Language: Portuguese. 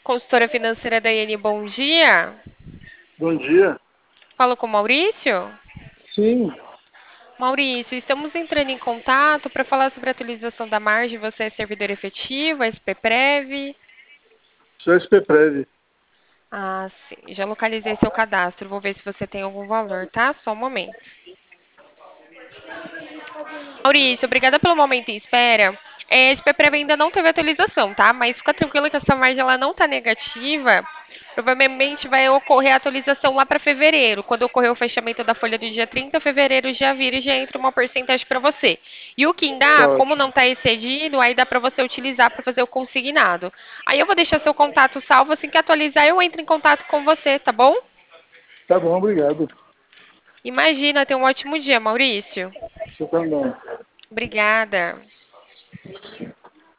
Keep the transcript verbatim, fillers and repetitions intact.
Consultora financeira da I N, bom dia. Bom dia. Falo com o Maurício? Sim, Maurício, estamos entrando em contato para falar sobre a atualização da margem. Você é servidor efetivo, S P Prev? sou S P Prev. Ah, sim. Já localizei seu cadastro. Vou ver se você tem algum valor, tá? Só um momento. Maurício, obrigada pelo momento em espera. É, esse P-Prev ainda não teve atualização, tá? Mas fica tranquilo que essa margem ela não está negativa. Provavelmente vai ocorrer a atualização lá para fevereiro. Quando ocorrer o fechamento da folha do dia trinta, fevereiro já vira e já entra uma porcentagem para você. E o que Tá dá, como não ótimo. está excedido, aí dá para você utilizar para fazer o consignado. Aí eu vou deixar seu contato salvo, assim que atualizar eu entro em contato com você, tá bom? Tá bom, obrigado. Imagina, tenha um ótimo dia, Maurício. Você também. Obrigada.